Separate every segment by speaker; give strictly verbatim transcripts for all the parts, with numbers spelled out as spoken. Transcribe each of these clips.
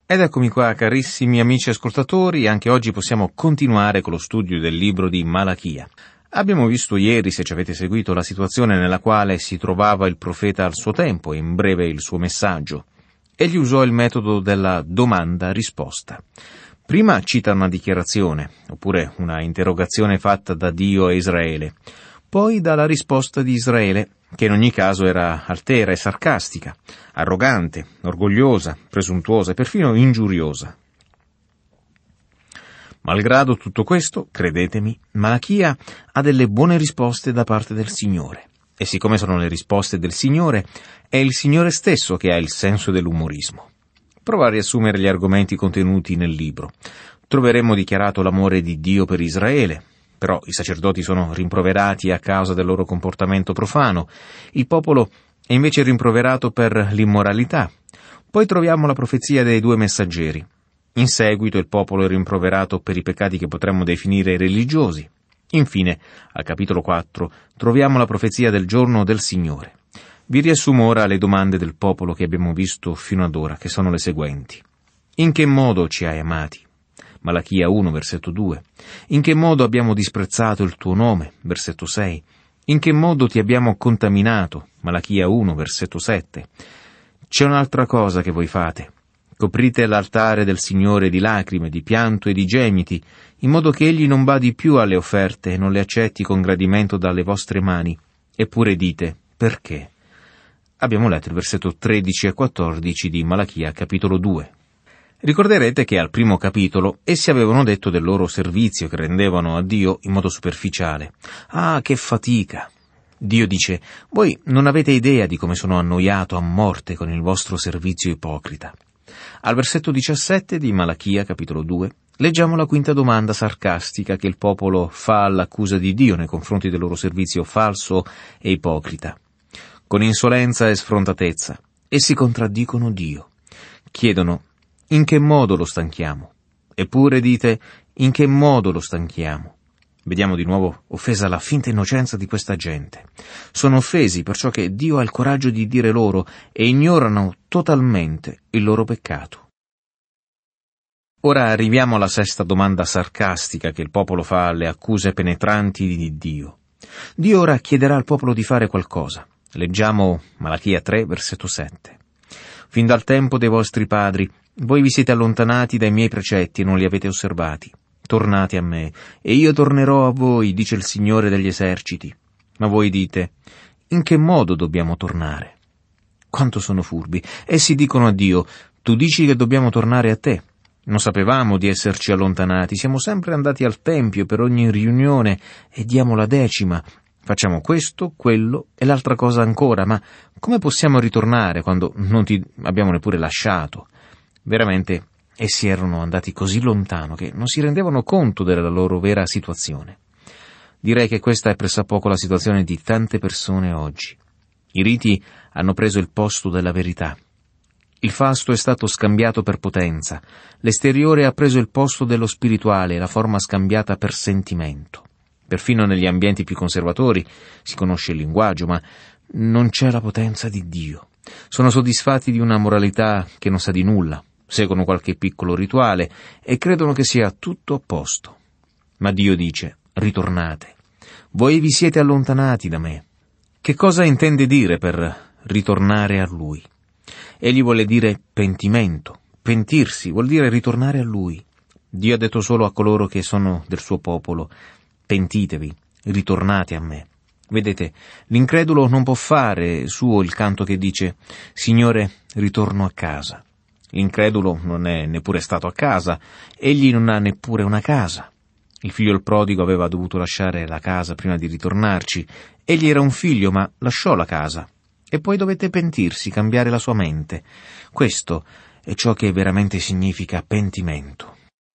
Speaker 1: Ed eccomi qua, carissimi amici ascoltatori, anche oggi possiamo continuare con lo studio del libro di Malachia. Abbiamo visto ieri, se ci avete seguito, la situazione nella quale si trovava il profeta al suo tempo, e in breve il suo messaggio. Egli usò il metodo della domanda-risposta. Prima cita una dichiarazione, oppure una interrogazione fatta da Dio a Israele, poi dà la risposta di Israele, che in ogni caso era altera e sarcastica, arrogante, orgogliosa, presuntuosa e perfino ingiuriosa. Malgrado tutto questo, credetemi, Malachia ha delle buone risposte da parte del Signore. E siccome sono le risposte del Signore, è il Signore stesso che ha il senso dell'umorismo. Prova a riassumere gli argomenti contenuti nel libro. Troveremo dichiarato l'amore di Dio per Israele. Però i sacerdoti sono rimproverati a causa del loro comportamento profano, il popolo è invece rimproverato per l'immoralità. Poi troviamo la profezia dei due messaggeri. In seguito il popolo è rimproverato per i peccati che potremmo definire religiosi. Infine, al capitolo quattro, troviamo la profezia del giorno del Signore. Vi riassumo ora le domande del popolo che abbiamo visto fino ad ora, che sono le seguenti. In che modo ci hai amati? Malachia uno, versetto due. In che modo abbiamo disprezzato il tuo nome? Versetto sei. In che modo ti abbiamo contaminato? Malachia uno, versetto sette. C'è un'altra cosa che voi fate. Coprite l'altare del Signore di lacrime, di pianto e di gemiti, in modo che egli non badi più alle offerte e non le accetti con gradimento dalle vostre mani. Eppure dite, perché? Abbiamo letto il versetto tredici e quattordici di Malachia, capitolo due. Ricorderete che al primo capitolo essi avevano detto del loro servizio che rendevano a Dio in modo superficiale. Ah, che fatica! Dio dice, voi non avete idea di come sono annoiato a morte con il vostro servizio ipocrita. Al versetto diciassette di Malachia, capitolo due, leggiamo la quinta domanda sarcastica che il popolo fa all'accusa di Dio nei confronti del loro servizio falso e ipocrita. Con insolenza e sfrontatezza, essi contraddicono Dio. Chiedono, in che modo lo stanchiamo? Eppure dite, in che modo lo stanchiamo? Vediamo di nuovo offesa la finta innocenza di questa gente. Sono offesi perciò che Dio ha il coraggio di dire loro e ignorano totalmente il loro peccato. Ora arriviamo alla sesta domanda sarcastica che il popolo fa alle accuse penetranti di Dio. Dio ora chiederà al popolo di fare qualcosa. Leggiamo Malachia tre, versetto sette. Fin dal tempo dei vostri padri, voi vi siete allontanati dai miei precetti e non li avete osservati. Tornate a me, e io tornerò a voi, dice il Signore degli eserciti. Ma voi dite, in che modo dobbiamo tornare? Quanto sono furbi! Essi dicono a Dio, tu dici che dobbiamo tornare a te. Non sapevamo di esserci allontanati, siamo sempre andati al Tempio per ogni riunione e diamo la decima. Facciamo questo, quello e l'altra cosa ancora, ma come possiamo ritornare quando non ti abbiamo neppure lasciato? Veramente, essi erano andati così lontano che non si rendevano conto della loro vera situazione. Direi che questa è pressappoco la situazione di tante persone oggi. I riti hanno preso il posto della verità. Il fasto è stato scambiato per potenza, l'esteriore ha preso il posto dello spirituale, la forma scambiata per sentimento. Perfino negli ambienti più conservatori si conosce il linguaggio, ma non c'è la potenza di Dio. Sono soddisfatti di una moralità che non sa di nulla, seguono qualche piccolo rituale e credono che sia tutto a posto. Ma Dio dice, ritornate. Voi vi siete allontanati da me. Che cosa intende dire per ritornare a Lui? Egli vuole dire pentimento. Pentirsi vuol dire ritornare a Lui. Dio ha detto solo a coloro che sono del suo popolo, pentitevi, ritornate a me. Vedete, l'incredulo non può fare suo il canto che dice, Signore, ritorno a casa. L'incredulo non è neppure stato a casa, egli non ha neppure una casa. Il figlio il prodigo aveva dovuto lasciare la casa prima di ritornarci. Egli era un figlio, ma lasciò la casa. E poi dovette pentirsi, cambiare la sua mente. Questo è ciò che veramente significa pentimento.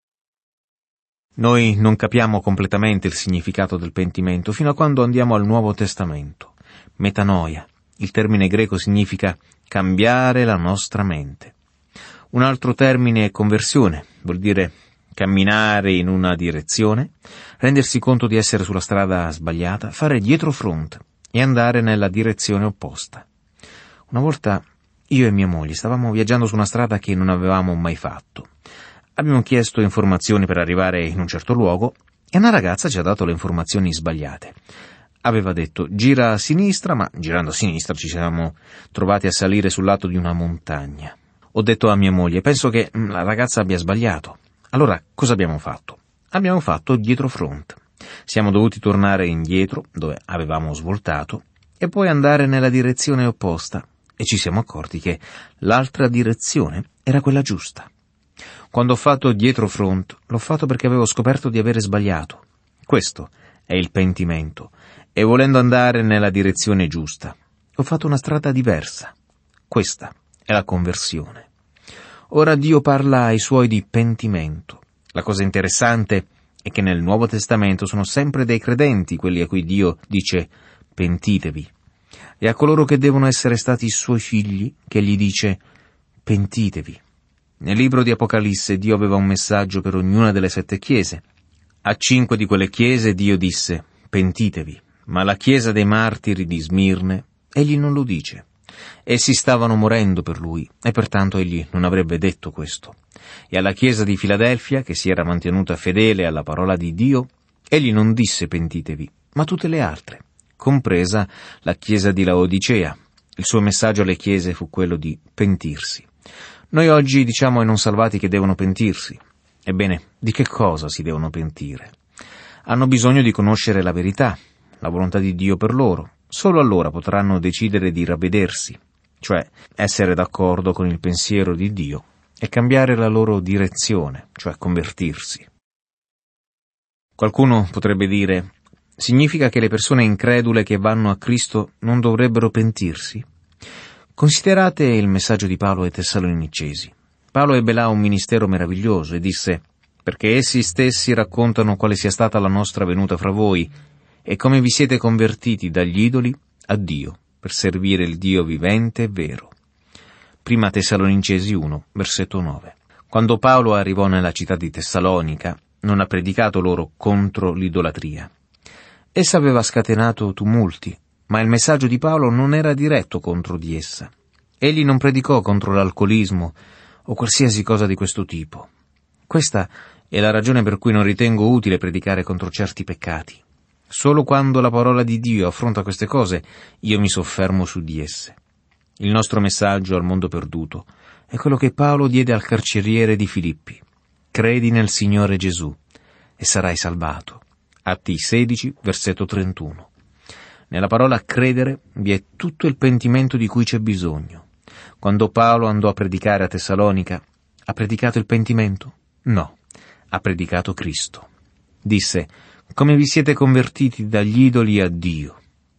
Speaker 1: Noi non capiamo completamente il significato del pentimento fino a quando andiamo al Nuovo Testamento. Metanoia. Il termine greco significa cambiare la nostra mente. Un altro termine è conversione, vuol dire camminare in una direzione, rendersi conto di essere sulla strada sbagliata, fare dietrofront e andare nella direzione opposta. Una volta Io e mia moglie stavamo viaggiando su una strada che non avevamo mai fatto. Abbiamo chiesto informazioni per arrivare in un certo luogo e una ragazza ci ha dato le informazioni sbagliate. Aveva detto gira a sinistra, ma girando a sinistra ci siamo trovati a salire sul lato di una montagna. Ho detto a mia moglie, penso che la ragazza abbia sbagliato. Allora, cosa abbiamo fatto? Abbiamo fatto dietro front. Siamo dovuti tornare indietro, dove avevamo svoltato, e poi andare nella direzione opposta, e ci siamo accorti che l'altra direzione era quella giusta. Quando ho fatto dietro front, l'ho fatto perché avevo scoperto di avere sbagliato. Questo è il pentimento, e volendo andare nella direzione giusta, ho fatto una strada diversa. Questa è la conversione. Ora Dio parla ai suoi di pentimento. La cosa interessante è che nel Nuovo Testamento sono sempre dei credenti quelli a cui Dio dice pentitevi, e a coloro che devono essere stati suoi figli che gli dice pentitevi. Nel libro di Apocalisse Dio aveva un messaggio per ognuna delle sette chiese. A cinque di quelle chiese Dio disse pentitevi, ma alla chiesa dei martiri di Smirne egli non lo dice. Essi stavano morendo per lui e pertanto egli non avrebbe detto questo. E alla chiesa di Filadelfia, che si era mantenuta fedele alla parola di Dio, egli non disse pentitevi, ma tutte le altre, compresa la chiesa di Laodicea. Il suo messaggio alle chiese fu quello di pentirsi. Noi oggi diciamo ai non salvati che devono pentirsi. Ebbene, di che cosa si devono pentire? Hanno bisogno di conoscere la verità, la volontà di Dio per loro. Solo allora potranno decidere di ravvedersi, cioè essere d'accordo con il pensiero di Dio e cambiare la loro direzione, cioè convertirsi. Qualcuno potrebbe dire, significa che le persone incredule che vanno a Cristo non dovrebbero pentirsi? Considerate il messaggio di Paolo ai Tessalonicesi. Paolo ebbe là un ministero meraviglioso e disse, perché essi stessi raccontano quale sia stata la nostra venuta fra voi, e come vi siete convertiti dagli idoli a Dio, per servire il Dio vivente e vero. Prima Tessalonicesi uno, versetto nove. Quando Paolo arrivò nella città di Tessalonica, non ha predicato loro contro l'idolatria. Essa aveva scatenato tumulti, ma il messaggio di Paolo non era diretto contro di essa. Egli non predicò contro l'alcolismo o qualsiasi cosa di questo tipo. Questa è la ragione per cui non ritengo utile predicare contro certi peccati. Solo quando la parola di Dio affronta queste cose, io mi soffermo su di esse. Il nostro messaggio al mondo perduto è quello che Paolo diede al carceriere di Filippi. Credi nel Signore Gesù e sarai salvato. Atti sedici, versetto trentuno. Nella parola credere vi è tutto il pentimento di cui c'è bisogno. Quando Paolo andò a predicare a Tessalonica, ha predicato il pentimento? No, ha predicato Cristo. Disse, come vi siete convertiti dagli idoli a Dio.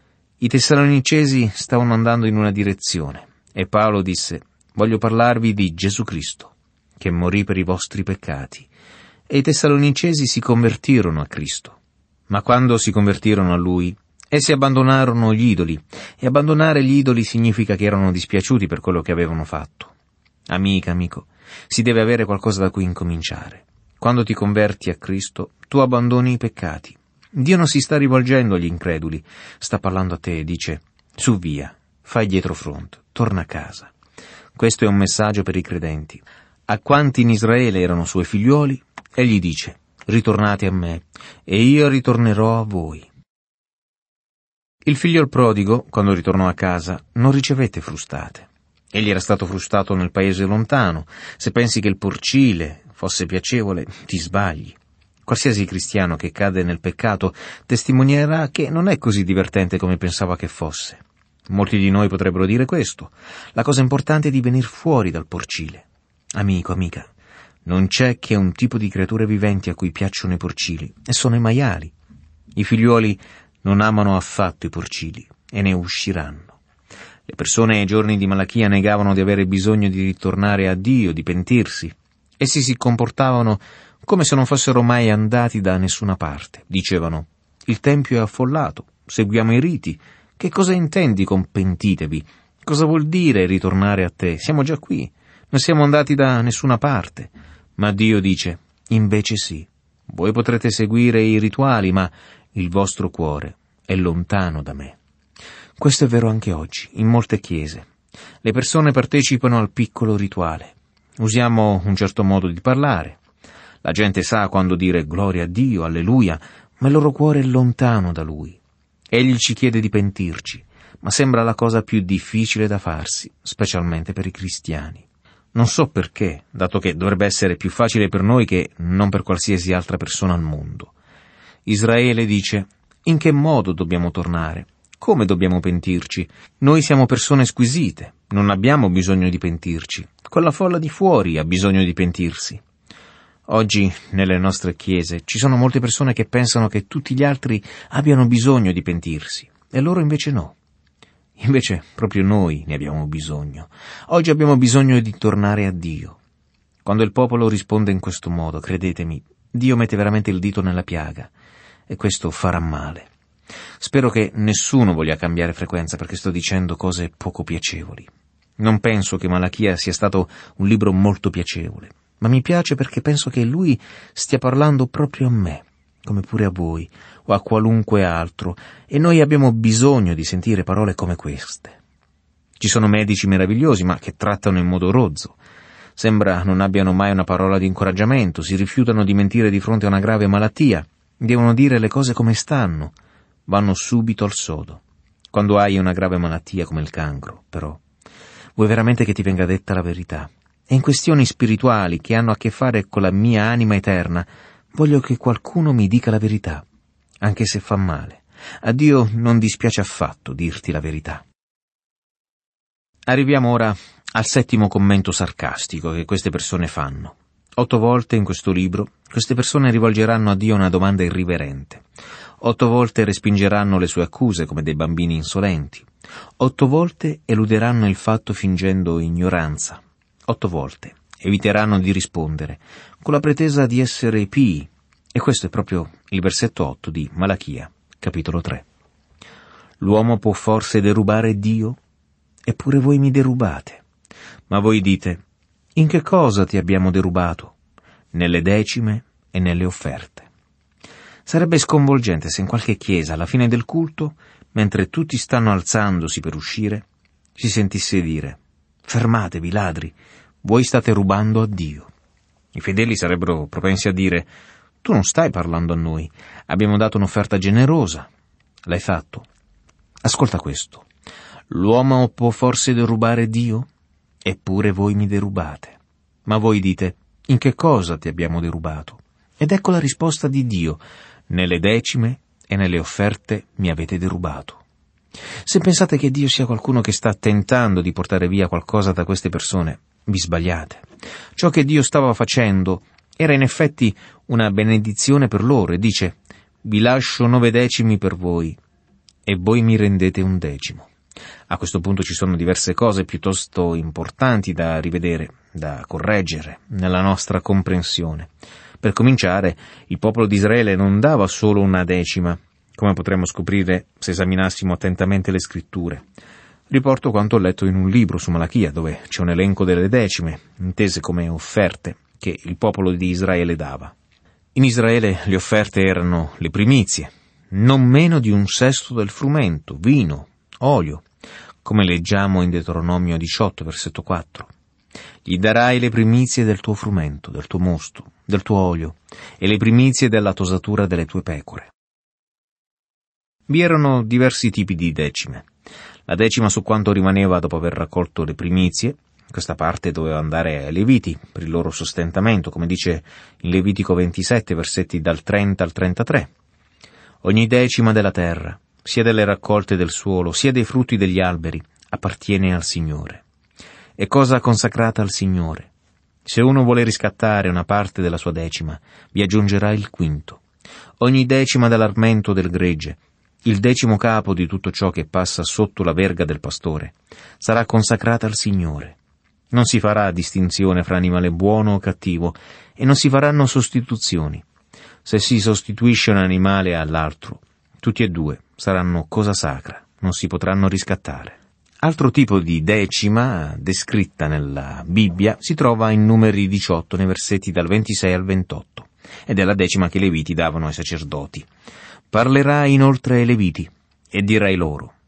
Speaker 1: I Tessalonicesi stavano andando in una direzione e Paolo disse, voglio parlarvi di Gesù Cristo, che morì per i vostri peccati. E i Tessalonicesi si convertirono a Cristo. Ma quando si convertirono a Lui, essi abbandonarono gli idoli, e abbandonare gli idoli significa che erano dispiaciuti per quello che avevano fatto. Amica, amico, si deve avere qualcosa da cui incominciare. Quando ti converti a Cristo, tu abbandoni i peccati. Dio non si sta rivolgendo agli increduli, sta parlando a te e dice, su via, fai dietro front, torna a casa. Questo è un messaggio per i credenti. A quanti in Israele erano suoi figliuoli, egli dice, ritornate a me, e io ritornerò a voi. Il figlio prodigo, quando ritornò a casa, non ricevette frustate. Egli era stato frustato nel paese lontano. Se pensi che il porcile fosse piacevole, ti sbagli. Qualsiasi cristiano che cade nel peccato testimonierà che non è così divertente come pensava che fosse. Molti di noi potrebbero dire questo. La cosa importante è di venir fuori dal porcile. Amico, amica, non c'è che un tipo di creature viventi a cui piacciono i porcili, e sono i maiali. I figliuoli non amano affatto i porcili, e ne usciranno. Le persone ai giorni di Malachia negavano di avere bisogno di ritornare a Dio, di pentirsi. Essi si comportavano come se non fossero mai andati da nessuna parte. Dicevano, il tempio è affollato, seguiamo i riti. Che cosa intendi con pentitevi? Cosa vuol dire ritornare a te? Siamo già qui, non siamo andati da nessuna parte. Ma Dio dice, invece sì, voi potrete seguire i rituali, ma il vostro cuore è lontano da me. Questo è vero anche oggi, in molte chiese. Le persone partecipano al piccolo rituale. Usiamo un certo modo di parlare. La gente sa quando dire gloria a Dio, alleluia, ma il loro cuore è lontano da Lui. Egli ci chiede di pentirci, ma sembra la cosa più difficile da farsi, specialmente per i cristiani. Non so perché, dato che dovrebbe essere più facile per noi che non per qualsiasi altra persona al mondo. Israele dice: in che modo dobbiamo tornare? Come dobbiamo pentirci? Noi siamo persone squisite, non abbiamo bisogno di pentirci. Quella folla di fuori ha bisogno di pentirsi. Oggi, nelle nostre chiese, ci sono molte persone che pensano che tutti gli altri abbiano bisogno di pentirsi, e loro invece no. Invece proprio noi ne abbiamo bisogno. Oggi abbiamo bisogno di tornare a Dio. Quando il popolo risponde in questo modo, credetemi, Dio mette veramente il dito nella piaga, e questo farà male. Spero che nessuno voglia cambiare frequenza perché sto dicendo cose poco piacevoli. Non penso che Malachia sia stato un libro molto piacevole, ma mi piace perché penso che lui stia parlando proprio a me, come pure a voi, o a qualunque altro, e noi abbiamo bisogno di sentire parole come queste. Ci sono medici meravigliosi, ma che trattano in modo rozzo. Sembra non abbiano mai una parola di incoraggiamento, si rifiutano di mentire di fronte a una grave malattia, devono dire le cose come stanno, vanno subito al sodo. Quando hai una grave malattia come il cancro, però, vuoi veramente che ti venga detta la verità? E in questioni spirituali che hanno a che fare con la mia anima eterna, voglio che qualcuno mi dica la verità, anche se fa male. A Dio non dispiace affatto dirti la verità. Arriviamo ora al settimo commento sarcastico che queste persone fanno. Otto volte in questo libro queste persone rivolgeranno a Dio una domanda irriverente. Otto volte respingeranno le sue accuse come dei bambini insolenti. Otto volte eluderanno il fatto fingendo ignoranza. Otto volte eviteranno di rispondere con la pretesa di essere pii. E questo è proprio il versetto otto di Malachia, capitolo tre. L'uomo può forse derubare Dio? Eppure voi mi derubate. Ma voi dite: in che cosa ti abbiamo derubato? Nelle decime e nelle offerte. Sarebbe sconvolgente se in qualche chiesa, alla fine del culto, mentre tutti stanno alzandosi per uscire, si sentisse dire: fermatevi, ladri, voi state rubando a Dio. I fedeli sarebbero propensi a dire: tu non stai parlando a noi, abbiamo dato un'offerta generosa. L'hai fatto? Ascolta questo. L'uomo può forse derubare Dio? Eppure voi mi derubate. Ma voi dite: in che cosa ti abbiamo derubato? Ed ecco la risposta di Dio: nelle decime e nelle offerte mi avete derubato. Se pensate che Dio sia qualcuno che sta tentando di portare via qualcosa da queste persone, vi sbagliate. Ciò che Dio stava facendo era in effetti una benedizione per loro, e dice: vi lascio nove decimi per voi, e voi mi rendete un decimo. A questo punto ci sono diverse cose piuttosto importanti da rivedere, da correggere nella nostra comprensione. Per cominciare, il popolo di Israele non dava solo una decima, come potremmo scoprire se esaminassimo attentamente le scritture. Riporto quanto ho letto in un libro su Malachia, dove c'è un elenco delle decime, intese come offerte, che il popolo di Israele dava. In Israele le offerte erano le primizie, non meno di un sesto del frumento, vino, olio, come leggiamo in Deuteronomio diciotto, versetto quattro. Gli darai le primizie del tuo frumento, del tuo mosto, del tuo olio, e le primizie della tosatura delle tue pecore. Vi erano diversi tipi di decime. La decima su quanto rimaneva dopo aver raccolto le primizie. Questa parte doveva andare ai Leviti per il loro sostentamento, come dice in Levitico ventisette, versetti dal trenta al trentatré. Ogni decima della terra, sia delle raccolte del suolo, sia dei frutti degli alberi, appartiene al Signore. È cosa consacrata al Signore. Se uno vuole riscattare una parte della sua decima, vi aggiungerà il quinto. Ogni decima dell'armento del gregge, il decimo capo di tutto ciò che passa sotto la verga del pastore, sarà consacrata al Signore. Non si farà distinzione fra animale buono o cattivo, e non si faranno sostituzioni. Se si sostituisce un animale all'altro, tutti e due saranno cosa sacra, non si potranno riscattare. Altro tipo di decima descritta nella Bibbia si trova in Numeri diciotto, nei versetti dal ventisei al ventotto, ed è la decima che i Leviti davano ai sacerdoti. Parlerai inoltre ai Leviti e dirai loro: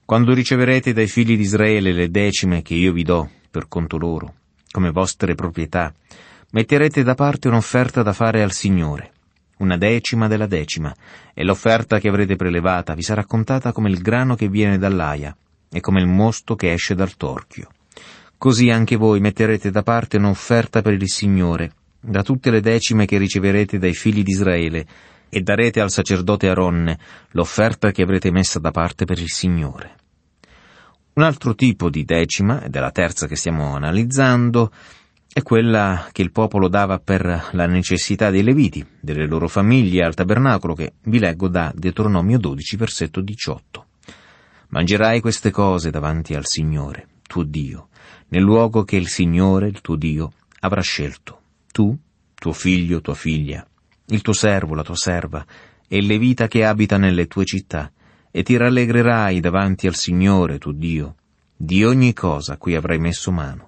Speaker 1: Quando riceverete dai figli di Israele le decime che io vi do per conto loro, come vostre proprietà, metterete da parte un'offerta da fare al Signore, una decima della decima, e l'offerta che avrete prelevata vi sarà contata come il grano che viene dall'aia e come il mosto che esce dal torchio. Così anche voi metterete da parte un'offerta per il Signore, da tutte le decime che riceverete dai figli di Israele, e darete al sacerdote Aronne l'offerta che avrete messa da parte per il Signore. Un altro tipo di decima, ed è la terza che stiamo analizzando, è quella che il popolo dava per la necessità dei Leviti, delle loro famiglie al tabernacolo, che vi leggo da Deuteronomio dodici, versetto diciotto. Mangerai queste cose davanti al Signore, tuo Dio, nel luogo che il Signore, il tuo Dio, avrà scelto, tu, tuo figlio, tua figlia, il tuo servo, la tua serva, e il Levita che abita nelle tue città, e ti rallegrerai davanti al Signore, tuo Dio, di ogni cosa a cui avrai messo mano.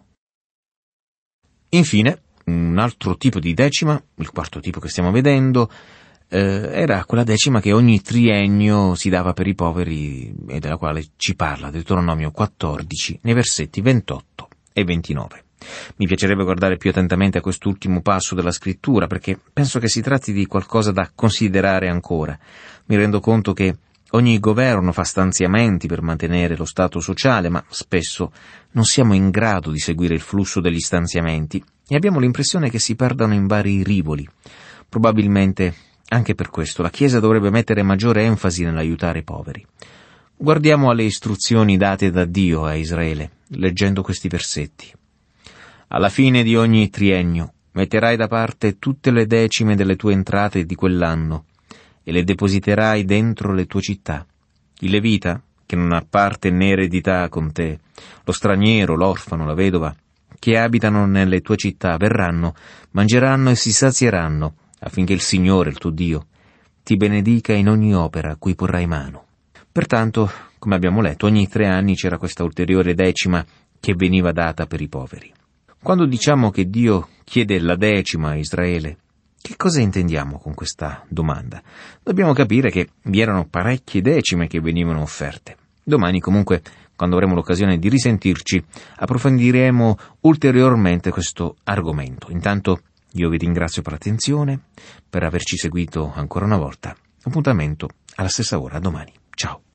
Speaker 1: Infine, un altro tipo di decima, il quarto tipo che stiamo vedendo, eh, era quella decima che ogni triennio si dava per i poveri e della quale ci parla Deuteronomio quattordici nei versetti ventotto e ventinove. Mi piacerebbe guardare più attentamente a quest'ultimo passo della scrittura, perché penso che si tratti di qualcosa da considerare ancora. Mi rendo conto che ogni governo fa stanziamenti per mantenere lo stato sociale, ma spesso non siamo in grado di seguire il flusso degli stanziamenti e abbiamo l'impressione che si perdano in vari rivoli. Probabilmente anche per questo la Chiesa dovrebbe mettere maggiore enfasi nell'aiutare i poveri. Guardiamo alle istruzioni date da Dio a Israele, leggendo questi versetti. Alla fine di ogni triennio metterai da parte tutte le decime delle tue entrate di quell'anno e le depositerai dentro le tue città. Il Levita, che non ha parte né eredità con te, lo straniero, l'orfano, la vedova, che abitano nelle tue città, verranno, mangeranno e si sazieranno, affinché il Signore, il tuo Dio, ti benedica in ogni opera a cui porrai mano. Pertanto, come abbiamo letto, ogni tre anni c'era questa ulteriore decima che veniva data per i poveri. Quando diciamo che Dio chiede la decima a Israele, che cosa intendiamo con questa domanda? Dobbiamo capire che vi erano parecchie decime che venivano offerte. Domani comunque, quando avremo l'occasione di risentirci, approfondiremo ulteriormente questo argomento. Intanto io vi ringrazio per l'attenzione, per averci seguito ancora una volta. Appuntamento alla stessa ora domani. Ciao.